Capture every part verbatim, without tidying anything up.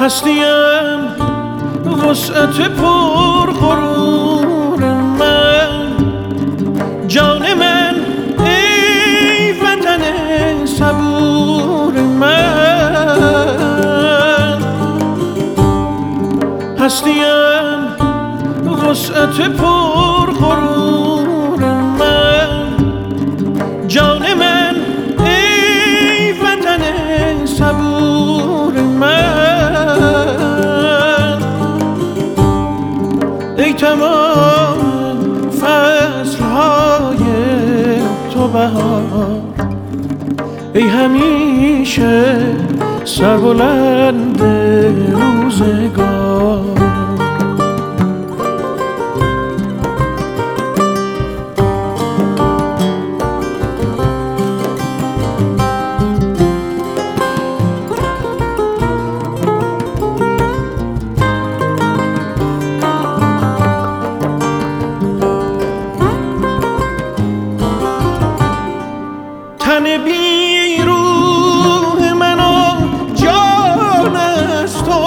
هستیم وسعت پر غرور من، جان من ای وطن صبور من. هستیم وسعت پر غرور من، جان من ای وطن صبور من. ای تمام فصلهای تو بهار، ای همیشه سربلند روزگار. تن بی روح من و جان از تو،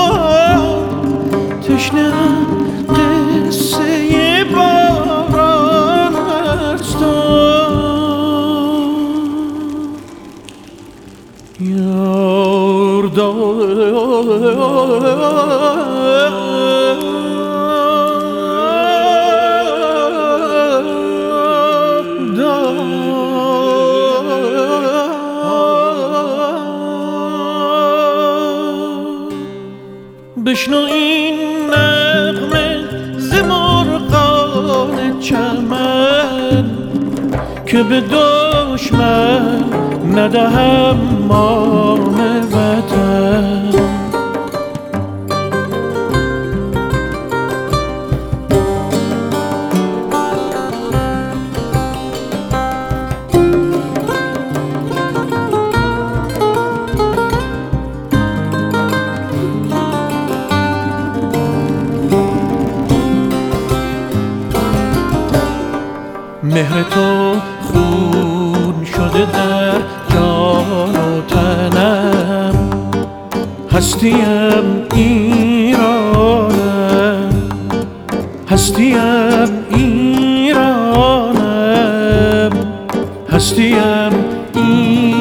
تشنه‌ام قصه باران از تو. یار بشنو این نغمه ز مرغان چمن، که به دشمن ندهم مان وطن. مهر تو خون شده در جان و تنم، هستیم ایرانم، هستیم ایرانم، هستیم ایرانم.